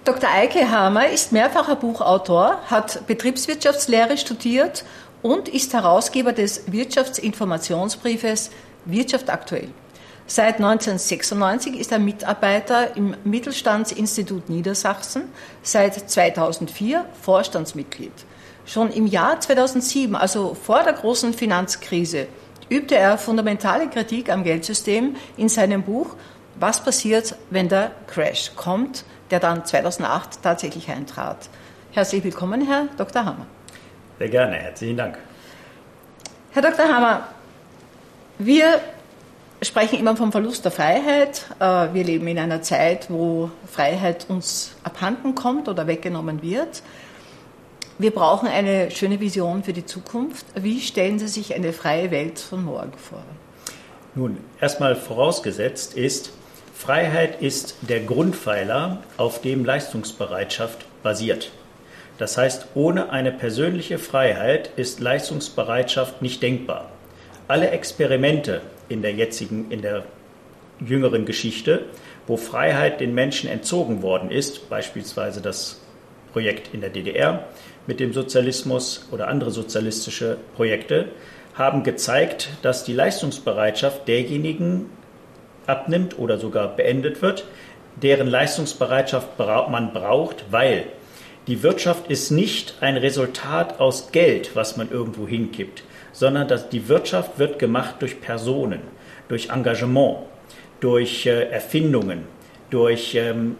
Dr. Eike Hamer ist mehrfacher Buchautor, hat Betriebswirtschaftslehre studiert und ist Herausgeber des Wirtschaftsinformationsbriefes Wirtschaft aktuell. Seit 1996 ist er Mitarbeiter im Mittelstandsinstitut Niedersachsen, seit 2004 Vorstandsmitglied. Schon im Jahr 2007, also vor der großen Finanzkrise, übte er fundamentale Kritik am Geldsystem in seinem Buch Was passiert, wenn der Crash kommt, der dann 2008 tatsächlich eintrat. Herzlich willkommen, Herr Dr. Hamer. Sehr gerne, herzlichen Dank. Herr Dr. Hamer, wir sprechen immer vom Verlust der Freiheit. Wir leben in einer Zeit, wo Freiheit uns abhanden kommt oder weggenommen wird. Wir brauchen eine schöne Vision für die Zukunft. Wie stellen Sie sich eine freie Welt von morgen vor? Nun, erstmal vorausgesetzt ist, Freiheit ist der Grundpfeiler, auf dem Leistungsbereitschaft basiert. Das heißt, ohne eine persönliche Freiheit ist Leistungsbereitschaft nicht denkbar. Alle Experimente in der jüngeren Geschichte, wo Freiheit den Menschen entzogen worden ist, beispielsweise das Projekt in der DDR mit dem Sozialismus oder andere sozialistische Projekte, haben gezeigt, dass die Leistungsbereitschaft derjenigen abnimmt oder sogar beendet wird, deren Leistungsbereitschaft man braucht, weil die Wirtschaft ist nicht ein Resultat aus Geld, was man irgendwo hinkippt, sondern die Wirtschaft wird gemacht durch Personen, durch Engagement, durch Erfindungen, durch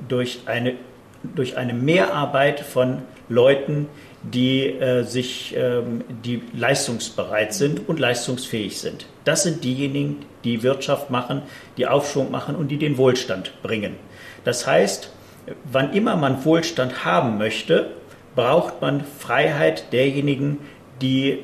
eine Mehrarbeit von Leuten, die leistungsbereit sind und leistungsfähig sind. Das sind diejenigen, die Wirtschaft machen, die Aufschwung machen und die den Wohlstand bringen. Das heißt, wann immer man Wohlstand haben möchte, braucht man Freiheit derjenigen, die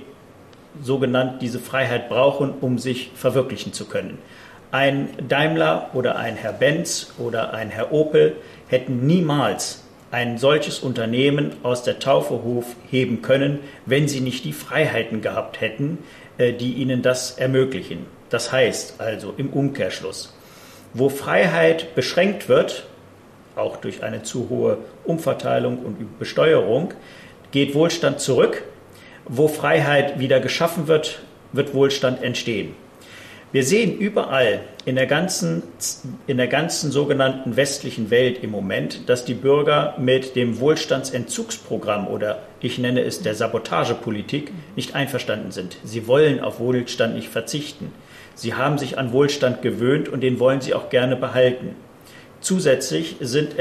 diese Freiheit brauchen, um sich verwirklichen zu können. Ein Daimler oder ein Herr Benz oder ein Herr Opel hätten niemals ein solches Unternehmen aus der Taufe heben können, wenn sie nicht die Freiheiten gehabt hätten, die ihnen das ermöglichen. Das heißt also im Umkehrschluss, wo Freiheit beschränkt wird, auch durch eine zu hohe Umverteilung und Besteuerung, geht Wohlstand zurück. Wo Freiheit wieder geschaffen wird, wird Wohlstand entstehen. Wir sehen überall in der ganzen sogenannten westlichen Welt im Moment, dass die Bürger mit dem Wohlstandsentzugsprogramm oder ich nenne es der Sabotagepolitik nicht einverstanden sind. Sie wollen auf Wohlstand nicht verzichten. Sie haben sich an Wohlstand gewöhnt und den wollen sie auch gerne behalten. Zusätzlich sind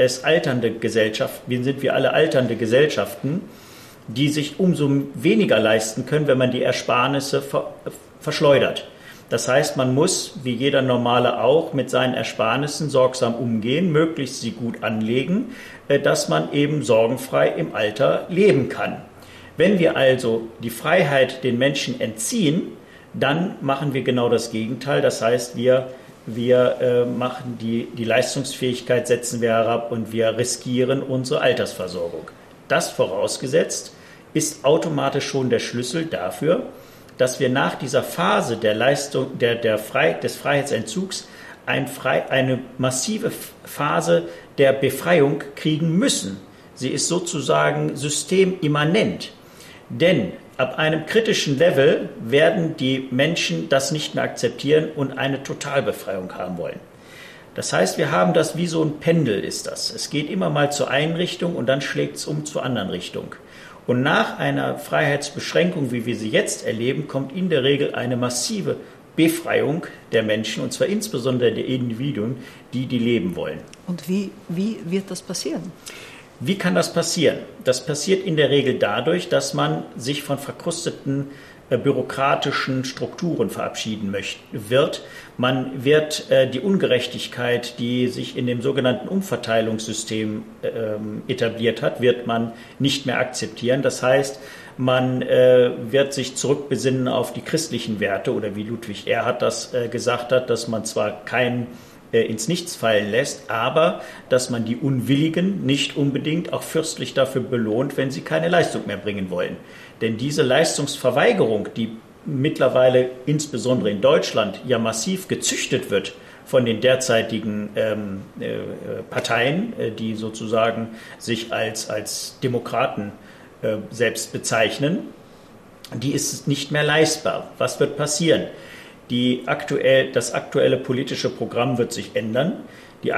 wir alle alternde Gesellschaften, die sich umso weniger leisten können, wenn man die Ersparnisse verschleudert. Das heißt, man muss, wie jeder Normale auch, mit seinen Ersparnissen sorgsam umgehen, möglichst sie gut anlegen, dass man eben sorgenfrei im Alter leben kann. Wenn wir also die Freiheit den Menschen entziehen, dann machen wir genau das Gegenteil. Das heißt, wir machen die Leistungsfähigkeit, setzen wir herab und wir riskieren unsere Altersversorgung. Das vorausgesetzt ist automatisch schon der Schlüssel dafür, dass wir nach dieser Phase des Freiheitsentzugs eine massive Phase der Befreiung kriegen müssen. Sie ist sozusagen systemimmanent. Denn ab einem kritischen Level werden die Menschen das nicht mehr akzeptieren und eine Totalbefreiung haben wollen. Das heißt, wir haben das wie so ein Pendel ist das. Es geht immer mal zur einen Richtung und dann schlägt es um zur anderen Richtung. Und nach einer Freiheitsbeschränkung, wie wir sie jetzt erleben, kommt in der Regel eine massive Befreiung der Menschen, und zwar insbesondere der Individuen, die leben wollen. Und wie wird das passieren? Wie kann das passieren? Das passiert in der Regel dadurch, dass man sich von verkrusteten bürokratischen Strukturen verabschieden wird. Man wird die Ungerechtigkeit, die sich in dem sogenannten Umverteilungssystem etabliert hat, wird man nicht mehr akzeptieren. Das heißt, man wird sich zurückbesinnen auf die christlichen Werte oder wie Ludwig Erhard das gesagt hat, dass man zwar keinen ins Nichts fallen lässt, aber dass man die Unwilligen nicht unbedingt auch fürstlich dafür belohnt, wenn sie keine Leistung mehr bringen wollen. Denn diese Leistungsverweigerung, die mittlerweile insbesondere in Deutschland ja massiv gezüchtet wird von den derzeitigen Parteien, die sozusagen sich als Demokraten selbst bezeichnen, die ist nicht mehr leistbar. Was wird passieren? Das aktuelle politische Programm wird sich ändern. Die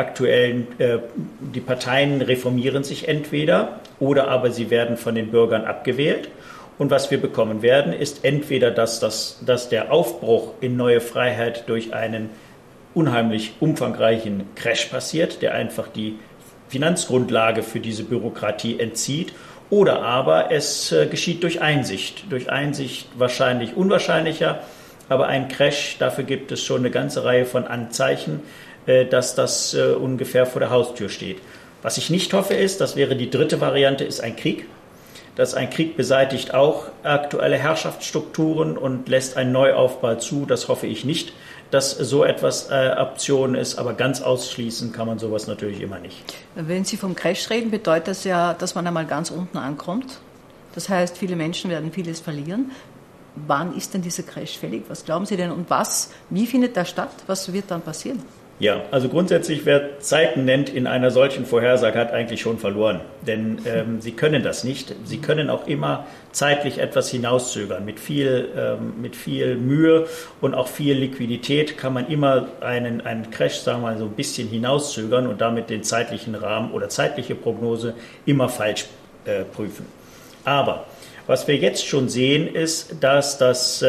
Parteien reformieren sich entweder oder aber sie werden von den Bürgern abgewählt. Und was wir bekommen werden, ist entweder, dass der Aufbruch in neue Freiheit durch einen unheimlich umfangreichen Crash passiert, der einfach die Finanzgrundlage für diese Bürokratie entzieht, oder aber es geschieht durch Einsicht. Durch Einsicht wahrscheinlich unwahrscheinlicher, aber ein Crash, dafür gibt es schon eine ganze Reihe von Anzeichen, dass das ungefähr vor der Haustür steht. Was ich nicht hoffe ist, das wäre die dritte Variante, ist ein Krieg. Dass ein Krieg beseitigt auch aktuelle Herrschaftsstrukturen und lässt einen Neuaufbau zu. Das hoffe ich nicht, dass so etwas Option ist, aber ganz ausschließen kann man sowas natürlich immer nicht. Wenn Sie vom Crash reden, bedeutet das ja, dass man einmal ganz unten ankommt. Das heißt, viele Menschen werden vieles verlieren. Wann ist denn dieser Crash fällig? Was glauben Sie denn und wie findet der statt? Was wird dann passieren? Ja, also grundsätzlich, wer Zeiten nennt in einer solchen Vorhersage, hat eigentlich schon verloren. Denn sie können das nicht. Sie können auch immer zeitlich etwas hinauszögern. Mit viel Mühe und auch viel Liquidität kann man immer einen Crash, sagen wir mal, so ein bisschen hinauszögern und damit den zeitlichen Rahmen oder zeitliche Prognose immer falsch prüfen. Aber was wir jetzt schon sehen, ist, dass das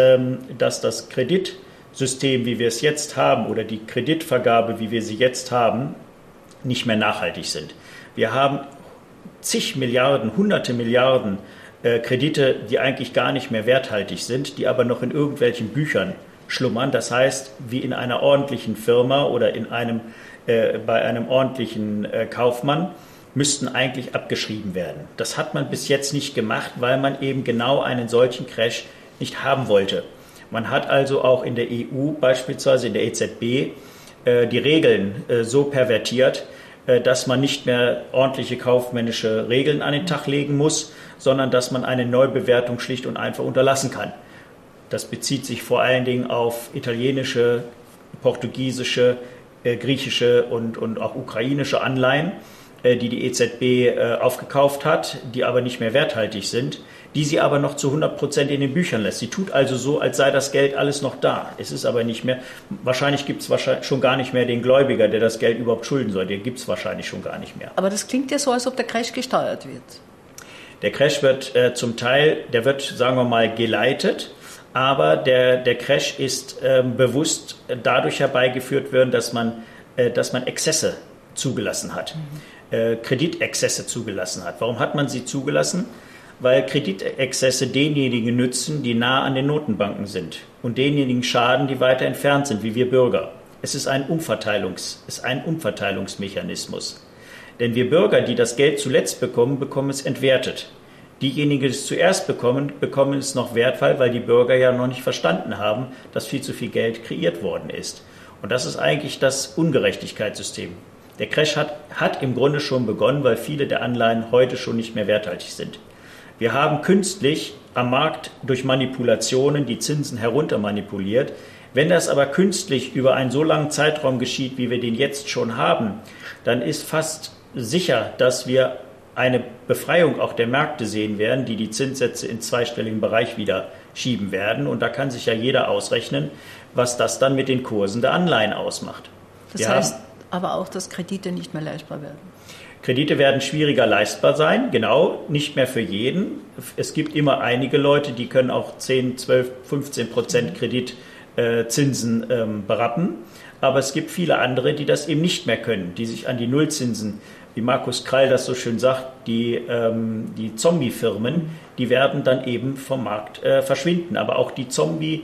Kreditsystem, wie wir es jetzt haben, oder die Kreditvergabe, wie wir sie jetzt haben, nicht mehr nachhaltig sind. Wir haben zig Milliarden, hunderte Milliarden Kredite, die eigentlich gar nicht mehr werthaltig sind, die aber noch in irgendwelchen Büchern schlummern. Das heißt, wie in einer ordentlichen Firma oder bei einem ordentlichen Kaufmann müssten eigentlich abgeschrieben werden. Das hat man bis jetzt nicht gemacht, weil man eben genau einen solchen Crash nicht haben wollte. Man hat also auch in der EU, beispielsweise in der EZB, die Regeln so pervertiert, dass man nicht mehr ordentliche kaufmännische Regeln an den Tag legen muss, sondern dass man eine Neubewertung schlicht und einfach unterlassen kann. Das bezieht sich vor allen Dingen auf italienische, portugiesische, griechische und auch ukrainische Anleihen, die EZB aufgekauft hat, die aber nicht mehr werthaltig sind, die sie aber noch zu 100% in den Büchern lässt. Sie tut also so, als sei das Geld alles noch da. Es ist aber nicht mehr. Wahrscheinlich gibt es schon gar nicht mehr den Gläubiger, der das Geld überhaupt schulden soll. Den gibt es wahrscheinlich schon gar nicht mehr. Aber das klingt ja so, als ob der Crash gesteuert wird. Der Crash wird zum Teil, der wird, sagen wir mal, geleitet. Aber der Crash ist bewusst dadurch herbeigeführt worden, dass man Exzesse zugelassen hat. Kreditexzesse zugelassen hat. Warum hat man sie zugelassen? Weil Kreditexzesse denjenigen nützen, die nah an den Notenbanken sind und denjenigen schaden, die weiter entfernt sind, wie wir Bürger. Es ist ein Umverteilungsmechanismus. Denn wir Bürger, die das Geld zuletzt bekommen, bekommen es entwertet. Diejenigen, die es zuerst bekommen, bekommen es noch wertvoll, weil die Bürger ja noch nicht verstanden haben, dass viel zu viel Geld kreiert worden ist. Und das ist eigentlich das Ungerechtigkeitssystem. Der Crash hat im Grunde schon begonnen, weil viele der Anleihen heute schon nicht mehr werthaltig sind. Wir haben künstlich am Markt durch Manipulationen die Zinsen heruntermanipuliert. Wenn das aber künstlich über einen so langen Zeitraum geschieht, wie wir den jetzt schon haben, dann ist fast sicher, dass wir eine Befreiung auch der Märkte sehen werden, die Zinssätze in zweistelligen Bereich wieder schieben werden. Und da kann sich ja jeder ausrechnen, was das dann mit den Kursen der Anleihen ausmacht. Das heißt aber auch, dass Kredite nicht mehr leistbar werden. Kredite werden schwieriger leistbar sein, genau, nicht mehr für jeden. Es gibt immer einige Leute, die können auch 10, 12, 15% Kreditzinsen berappen. Aber es gibt viele andere, die das eben nicht mehr können, die sich an die Nullzinsen, wie Markus Krall das so schön sagt, die Zombie-Firmen, die werden dann eben vom Markt verschwinden. Aber auch die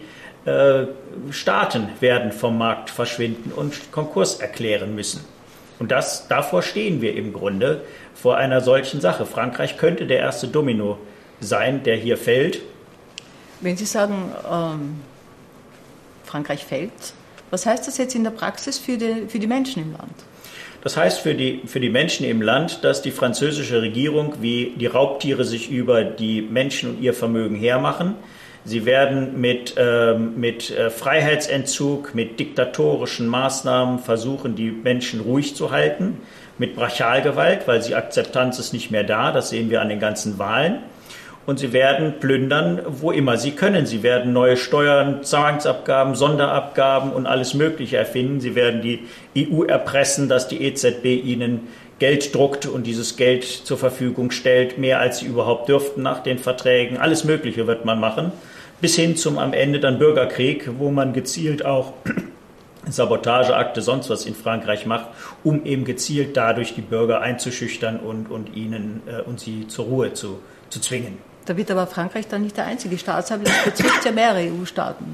Staaten werden vom Markt verschwinden und Konkurs erklären müssen. Und davor stehen wir im Grunde vor einer solchen Sache. Frankreich könnte der erste Domino sein, der hier fällt. Wenn Sie sagen, Frankreich fällt, was heißt das jetzt in der Praxis für die Menschen im Land? Das heißt für die Menschen im Land, dass die französische Regierung wie die Raubtiere sich über die Menschen und ihr Vermögen hermachen. Sie werden mit Freiheitsentzug, mit diktatorischen Maßnahmen versuchen, die Menschen ruhig zu halten, mit Brachialgewalt, weil die Akzeptanz ist nicht mehr da, das sehen wir an den ganzen Wahlen. Und sie werden plündern, wo immer sie können. Sie werden neue Steuern, Zwangsabgaben, Sonderabgaben und alles Mögliche erfinden. Sie werden die EU erpressen, dass die EZB ihnen Geld druckt und dieses Geld zur Verfügung stellt, mehr als sie überhaupt dürften nach den Verträgen. Alles Mögliche wird man machen, bis hin zum am Ende dann Bürgerkrieg, wo man gezielt auch Sabotageakte, sonst was in Frankreich macht, um eben gezielt dadurch die Bürger einzuschüchtern und sie zur Ruhe zu zwingen. Da wird aber Frankreich dann nicht der einzige Staat sein, das betrifft ja mehrere EU-Staaten.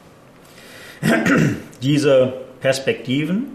Diese Perspektiven,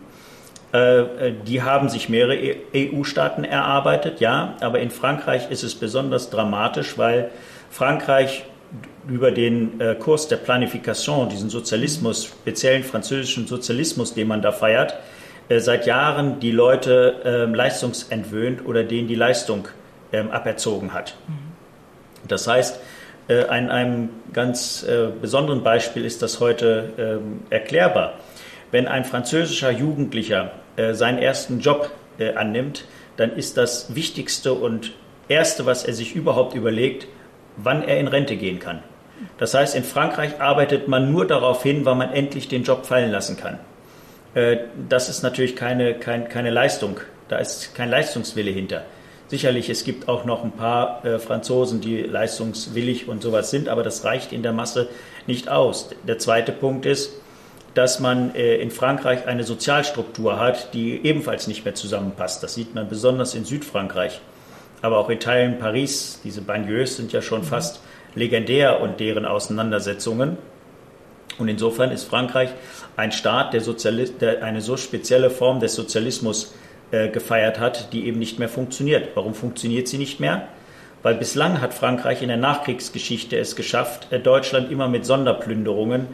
die haben sich mehrere EU-Staaten erarbeitet, ja, aber in Frankreich ist es besonders dramatisch, weil Frankreich über den Kurs der Planification, diesen Sozialismus, speziellen französischen Sozialismus, den man da feiert, seit Jahren die Leute leistungsentwöhnt oder denen die Leistung aberzogen hat. Das heißt, an einem ganz besonderen Beispiel ist das heute erklärbar. Wenn ein französischer Jugendlicher seinen ersten Job annimmt, dann ist das Wichtigste und Erste, was er sich überhaupt überlegt, wann er in Rente gehen kann. Das heißt, in Frankreich arbeitet man nur darauf hin, wann man endlich den Job fallen lassen kann. Das ist natürlich keine Leistung, da ist kein Leistungswille hinter. Sicherlich, es gibt auch noch ein paar Franzosen, die leistungswillig und sowas sind, aber das reicht in der Masse nicht aus. Der zweite Punkt ist, dass man in Frankreich eine Sozialstruktur hat, die ebenfalls nicht mehr zusammenpasst. Das sieht man besonders in Südfrankreich, aber auch in Teilen Paris. Diese Banlieues sind ja schon fast legendär und deren Auseinandersetzungen. Und insofern ist Frankreich ein Staat, der eine so spezielle Form des Sozialismus gefeiert hat, die eben nicht mehr funktioniert. Warum funktioniert sie nicht mehr? Weil bislang hat Frankreich in der Nachkriegsgeschichte es geschafft, Deutschland immer mit Sonderplünderungen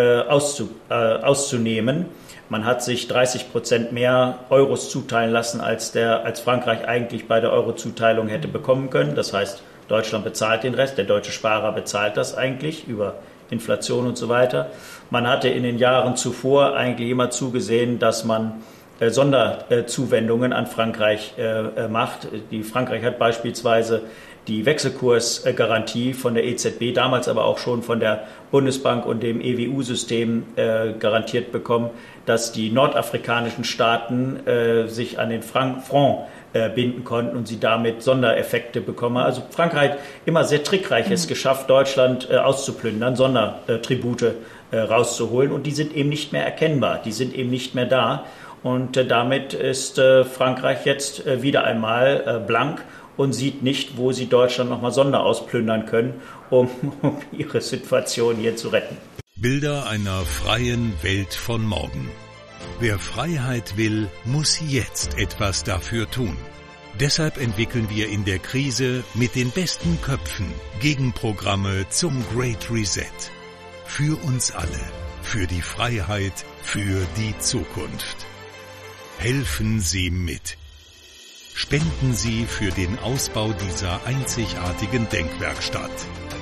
auszunehmen. Man hat sich 30% mehr Euros zuteilen lassen, als Frankreich eigentlich bei der Eurozuteilung hätte bekommen können. Das heißt, Deutschland bezahlt den Rest, der deutsche Sparer bezahlt das eigentlich über Inflation und so weiter. Man hatte in den Jahren zuvor eigentlich immer zugesehen, dass man Sonderzuwendungen an Frankreich macht. Frankreich hat beispielsweise die Wechselkursgarantie von der EZB, damals aber auch schon von der Bundesbank und dem EWU-System garantiert bekommen, dass die nordafrikanischen Staaten sich an den Franc binden konnten und sie damit Sondereffekte bekommen. Also Frankreich immer sehr trickreich es geschafft, Deutschland auszuplündern, Sondertribute rauszuholen, und die sind eben nicht mehr erkennbar, die sind eben nicht mehr da. Und damit ist Frankreich jetzt wieder einmal blank und sieht nicht, wo sie Deutschland nochmal Sonderausplündern können, um ihre Situation hier zu retten. Bilder einer freien Welt von morgen. Wer Freiheit will, muss jetzt etwas dafür tun. Deshalb entwickeln wir in der Krise mit den besten Köpfen Gegenprogramme zum Great Reset. Für uns alle, für die Freiheit, für die Zukunft. Helfen Sie mit. Spenden Sie für den Ausbau dieser einzigartigen Denkwerkstatt.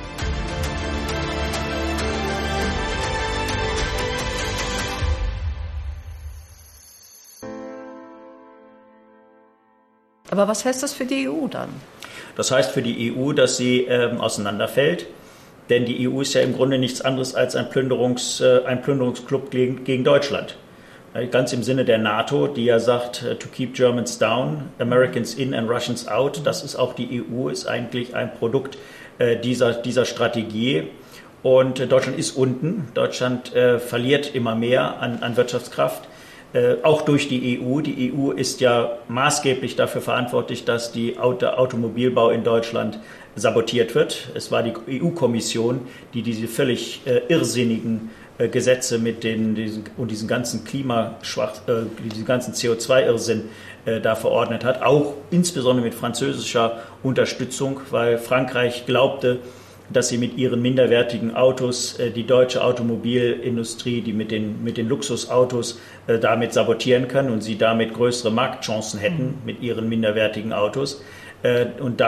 Aber was heißt das für die EU dann? Das heißt für die EU, dass sie auseinanderfällt. Denn die EU ist ja im Grunde nichts anderes als ein Plünderungsclub gegen Deutschland. Ganz im Sinne der NATO, die ja sagt, to keep Germans down, Americans in and Russians out. Das ist auch die EU, ist eigentlich ein Produkt dieser Strategie. Und Deutschland ist unten. Deutschland verliert immer mehr an Wirtschaftskraft, auch durch die EU. Die EU ist ja maßgeblich dafür verantwortlich, dass der Automobilbau in Deutschland sabotiert wird. Es war die EU-Kommission, die diese völlig irrsinnigen Gesetze mit diesen ganzen diesen ganzen CO2-Irrsinn da verordnet hat, auch insbesondere mit französischer Unterstützung, weil Frankreich glaubte, dass sie mit ihren minderwertigen Autos die deutsche Automobilindustrie, die mit den Luxusautos damit sabotieren kann und sie damit größere Marktchancen hätten mit ihren minderwertigen Autos. Und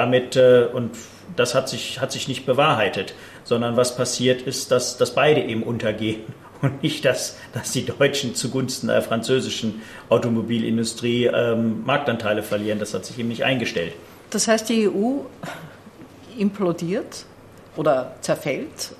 das hat sich nicht bewahrheitet, sondern was passiert ist, dass beide eben untergehen und nicht, dass die Deutschen zugunsten der französischen Automobilindustrie Marktanteile verlieren. Das hat sich eben nicht eingestellt. Das heißt, die EU implodiert oder zerfällt.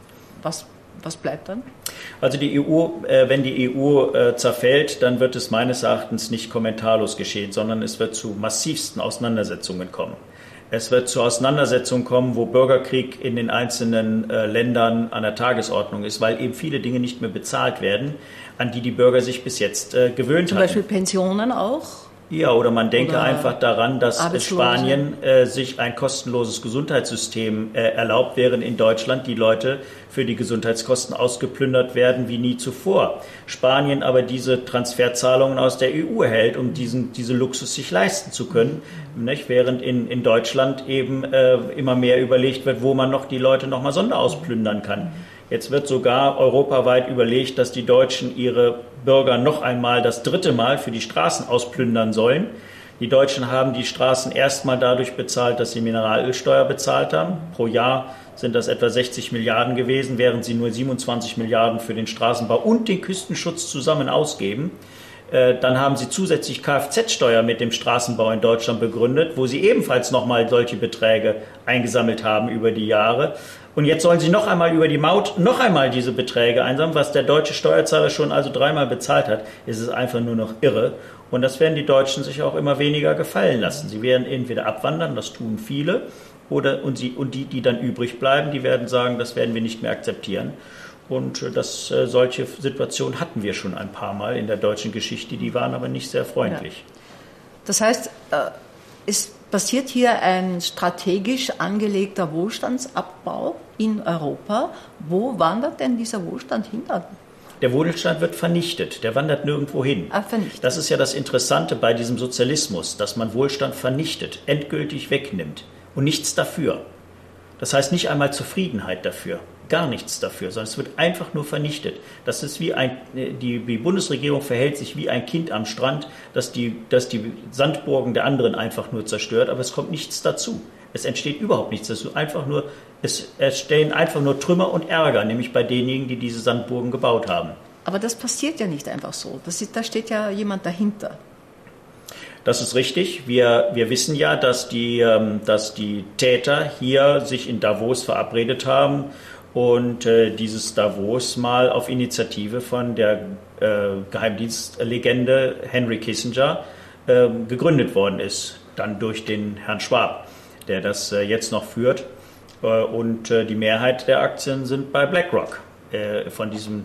Was bleibt dann? Also wenn die EU zerfällt, dann wird es meines Erachtens nicht kommentarlos geschehen, sondern es wird zu massivsten Auseinandersetzungen kommen. Es wird zu Auseinandersetzungen kommen, wo Bürgerkrieg in den einzelnen Ländern an der Tagesordnung ist, weil eben viele Dinge nicht mehr bezahlt werden, an die Bürger sich bis jetzt gewöhnt haben. Zum Beispiel Pensionen auch? Ja, oder man denke einfach daran, dass in Spanien sich ein kostenloses Gesundheitssystem erlaubt, während in Deutschland die Leute für die Gesundheitskosten ausgeplündert werden wie nie zuvor. Spanien aber diese Transferzahlungen aus der EU erhält, um diese Luxus sich leisten zu können, nicht? Während in Deutschland eben immer mehr überlegt wird, wo man noch die Leute noch mal sonderausplündern kann. Jetzt wird sogar europaweit überlegt, dass die Deutschen ihre Bürger noch einmal das 3. Mal für die Straßen ausplündern sollen. Die Deutschen haben die Straßen erstmal dadurch bezahlt, dass sie Mineralölsteuer bezahlt haben. Pro Jahr sind das etwa 60 Milliarden gewesen, während sie nur 27 Milliarden für den Straßenbau und den Küstenschutz zusammen ausgeben. Dann haben sie zusätzlich Kfz-Steuer mit dem Straßenbau in Deutschland begründet, wo sie ebenfalls nochmal solche Beträge eingesammelt haben über die Jahre. Und jetzt sollen sie noch einmal über die Maut noch einmal diese Beträge einsammeln, was der deutsche Steuerzahler schon also 3-mal bezahlt hat. Es ist einfach nur noch irre. Und das werden die Deutschen sich auch immer weniger gefallen lassen. Sie werden entweder abwandern, das tun viele, und die dann übrig bleiben, die werden sagen, das werden wir nicht mehr akzeptieren. Und solche Situationen hatten wir schon ein paar Mal in der deutschen Geschichte, die waren aber nicht sehr freundlich. Ja. Das heißt, es passiert hier ein strategisch angelegter Wohlstandsabbau in Europa. Wo wandert denn dieser Wohlstand hin? Der Wohlstand wird vernichtet, der wandert nirgendwo hin. Vernichtet. Das ist ja das Interessante bei diesem Sozialismus, dass man Wohlstand vernichtet, endgültig wegnimmt und nichts dafür. Das heißt nicht einmal Zufriedenheit dafür, gar nichts dafür, sondern es wird einfach nur vernichtet. Das ist die Bundesregierung verhält sich wie ein Kind am Strand, das die Sandburgen der anderen einfach nur zerstört, aber es kommt nichts dazu. Es entsteht überhaupt nichts dazu, es entstehen einfach nur Trümmer und Ärger, nämlich bei denjenigen, die diese Sandburgen gebaut haben. Aber das passiert ja nicht einfach so, da steht ja jemand dahinter. Das ist richtig. Wir wissen ja, dass die Täter hier sich in Davos verabredet haben und dieses Davos mal auf Initiative von der Geheimdienstlegende Henry Kissinger gegründet worden ist, dann durch den Herrn Schwab, der das jetzt noch führt. Und die Mehrheit der Aktien sind bei BlackRock von diesem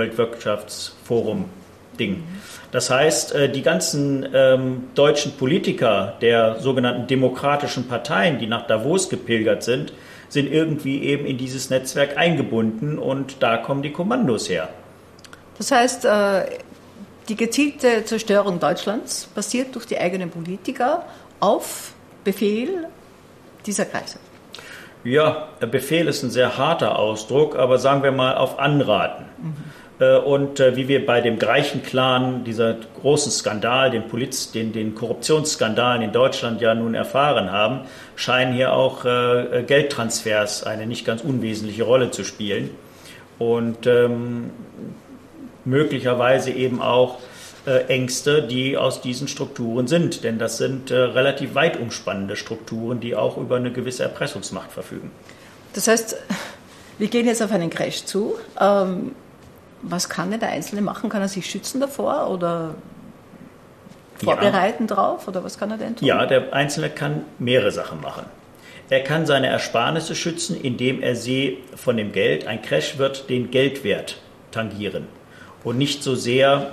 Weltwirtschaftsforum-Ding. Das heißt, die ganzen deutschen Politiker der sogenannten demokratischen Parteien, die nach Davos gepilgert sind irgendwie eben in dieses Netzwerk eingebunden und da kommen die Kommandos her. Das heißt, die gezielte Zerstörung Deutschlands passiert durch die eigenen Politiker auf Befehl dieser Kreise. Ja, Befehl ist ein sehr harter Ausdruck, aber sagen wir mal auf Anraten. Und wie wir bei dem Greichen-Clan, dieser großen Skandal, den Korruptionsskandalen in Deutschland ja nun erfahren haben, scheinen hier auch Geldtransfers eine nicht ganz unwesentliche Rolle zu spielen. Und möglicherweise eben auch Ängste, die aus diesen Strukturen sind. Denn das sind relativ weit umspannende Strukturen, die auch über eine gewisse Erpressungsmacht verfügen. Das heißt, wir gehen jetzt auf einen Crash zu. Was kann denn der Einzelne machen? Kann er sich schützen davor oder vorbereiten drauf? Oder was kann er denn tun? Ja, der Einzelne kann mehrere Sachen machen. Er kann seine Ersparnisse schützen, indem er sie von dem Geld, ein Crash wird den Geldwert tangieren und nicht so sehr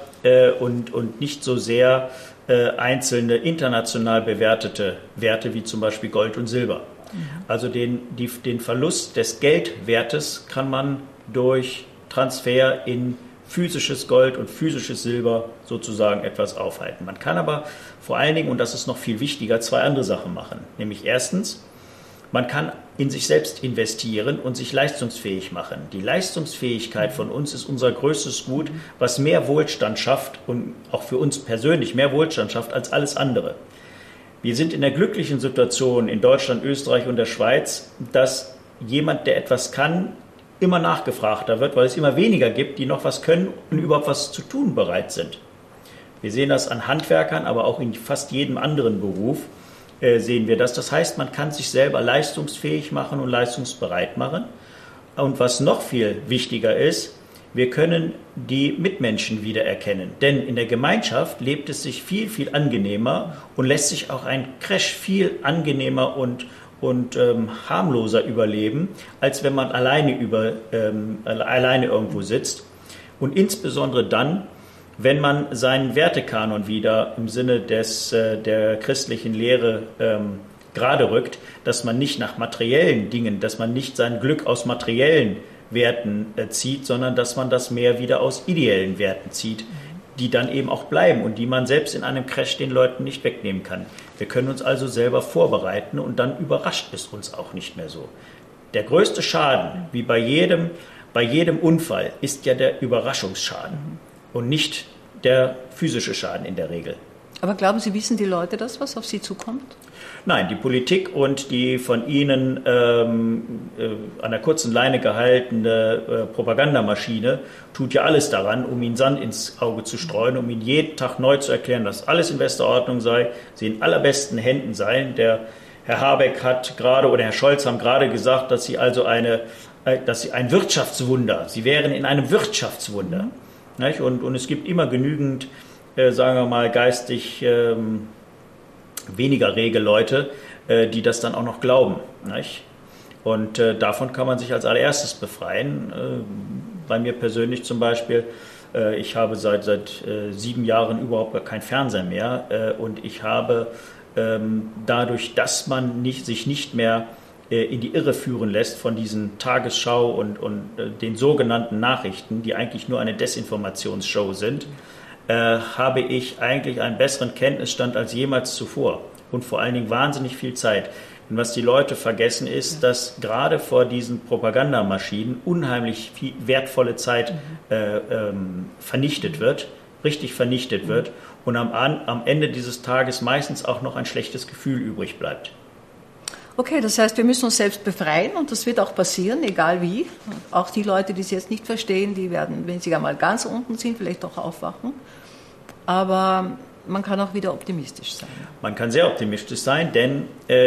einzelne international bewertete Werte wie zum Beispiel Gold und Silber. Also den Verlust des Geldwertes kann man durch Transfer in physisches Gold und physisches Silber sozusagen etwas aufhalten. Man kann aber vor allen Dingen, und das ist noch viel wichtiger, 2 andere Sachen machen. Nämlich erstens, man kann in sich selbst investieren und sich leistungsfähig machen. Die Leistungsfähigkeit von uns ist unser größtes Gut, was mehr Wohlstand schafft und auch für uns persönlich mehr Wohlstand schafft als alles andere. Wir sind in der glücklichen Situation in Deutschland, Österreich und der Schweiz, dass jemand, der etwas kann, immer nachgefragter wird, weil es immer weniger gibt, die noch was können und überhaupt was zu tun bereit sind. Wir sehen das an Handwerkern, aber auch in fast jedem anderen Beruf sehen wir das. Das heißt, man kann sich selber leistungsfähig machen und leistungsbereit machen. Und was noch viel wichtiger ist, wir können die Mitmenschen wiedererkennen. Denn in der Gemeinschaft lebt es sich viel, viel angenehmer und lässt sich auch ein Crash viel angenehmer und harmloser überleben, als wenn man alleine irgendwo sitzt. Und insbesondere dann, wenn man seinen Wertekanon wieder im Sinne der christlichen Lehre gerade rückt, dass man nicht nach materiellen Dingen, dass man nicht sein Glück aus materiellen Werten zieht, sondern dass man das mehr wieder aus ideellen Werten zieht, die dann eben auch bleiben und die man selbst in einem Crash den Leuten nicht wegnehmen kann. Wir können uns also selber vorbereiten und dann überrascht es uns auch nicht mehr so. Der größte Schaden, wie bei jedem Unfall, ist ja der Überraschungsschaden und nicht der physische Schaden in der Regel. Aber glauben Sie, wissen die Leute das, was auf sie zukommt? Nein, die Politik und die von ihnen an der kurzen Leine gehaltene Propagandamaschine tut ja alles daran, um ihnen Sand ins Auge zu streuen, um ihnen jeden Tag neu zu erklären, dass alles in bester Ordnung sei, sie in allerbesten Händen seien. Der Herr Habeck hat gerade oder Herr Scholz haben gerade gesagt, dass sie also ein Wirtschaftswunder, sie wären in einem Wirtschaftswunder. Nicht? Und es gibt immer genügend, sagen wir mal, geistig weniger rege Leute, die das dann auch noch glauben. Nicht? Und davon kann man sich als allererstes befreien. Bei mir persönlich zum Beispiel, ich habe seit 7 Jahren überhaupt kein Fernseher mehr und ich habe dadurch, dass man sich nicht mehr in die Irre führen lässt von diesen Tagesschau und den sogenannten Nachrichten, die eigentlich nur eine Desinformationsshow sind, habe ich eigentlich einen besseren Kenntnisstand als jemals zuvor und vor allen Dingen wahnsinnig viel Zeit. Und was die Leute vergessen ist, dass gerade vor diesen Propagandamaschinen unheimlich viel wertvolle Zeit vernichtet wird, richtig vernichtet wird und am Ende dieses Tages meistens auch noch ein schlechtes Gefühl übrig bleibt. Okay, das heißt, wir müssen uns selbst befreien und das wird auch passieren, egal wie. Auch die Leute, die es jetzt nicht verstehen, die werden, wenn sie einmal ganz unten sind, vielleicht auch aufwachen. Aber man kann auch wieder optimistisch sein. Man kann sehr optimistisch sein, denn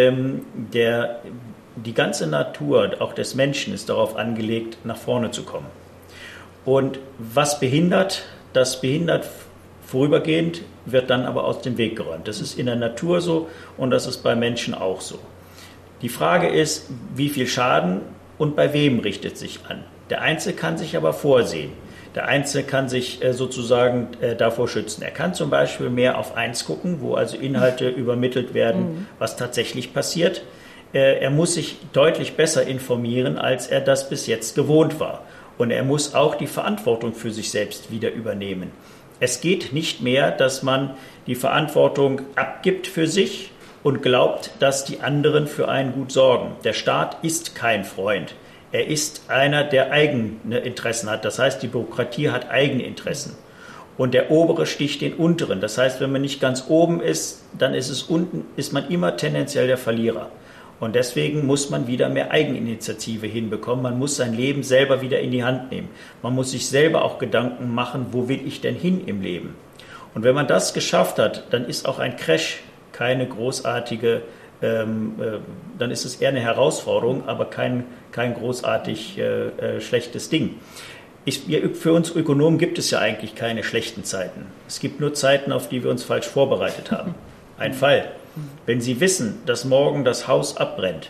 die ganze Natur, auch des Menschen, ist darauf angelegt, nach vorne zu kommen. Und was behindert, das behindert vorübergehend, wird dann aber aus dem Weg geräumt. Das ist in der Natur so und das ist bei Menschen auch so. Die Frage ist, wie viel Schaden und bei wem richtet sich an. Der Einzelne kann sich aber vorsehen. Der Einzelne kann sich sozusagen davor schützen. Er kann zum Beispiel mehr auf 1 gucken, wo also Inhalte übermittelt werden, was tatsächlich passiert. Er muss sich deutlich besser informieren, als er das bis jetzt gewohnt war. Und er muss auch die Verantwortung für sich selbst wieder übernehmen. Es geht nicht mehr, dass man die Verantwortung abgibt für sich und glaubt, dass die anderen für einen gut sorgen. Der Staat ist kein Freund. Er ist einer, der eigene Interessen hat. Das heißt, die Bürokratie hat eigene Interessen. Und der Obere sticht den Unteren. Das heißt, wenn man nicht ganz oben ist, dann ist man immer tendenziell der Verlierer. Und deswegen muss man wieder mehr Eigeninitiative hinbekommen. Man muss sein Leben selber wieder in die Hand nehmen. Man muss sich selber auch Gedanken machen, wo will ich denn hin im Leben? Und wenn man das geschafft hat, dann ist auch ein Crash keine großartige, dann ist es eher eine Herausforderung, aber kein großartig schlechtes Ding. Für uns Ökonomen gibt es ja eigentlich keine schlechten Zeiten. Es gibt nur Zeiten, auf die wir uns falsch vorbereitet haben. Ein Fall. Wenn Sie wissen, dass morgen das Haus abbrennt,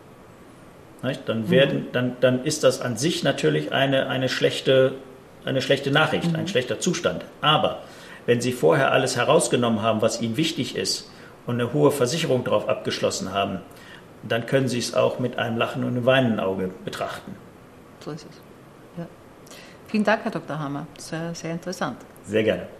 dann ist das an sich natürlich eine schlechte Nachricht, ein schlechter Zustand. Aber wenn Sie vorher alles herausgenommen haben, was Ihnen wichtig ist, und eine hohe Versicherung darauf abgeschlossen haben, dann können Sie es auch mit einem Lachen und einem weinenden Auge betrachten. So ist es. Ja. Vielen Dank, Herr Dr. Hammer. Das war sehr interessant. Sehr gerne.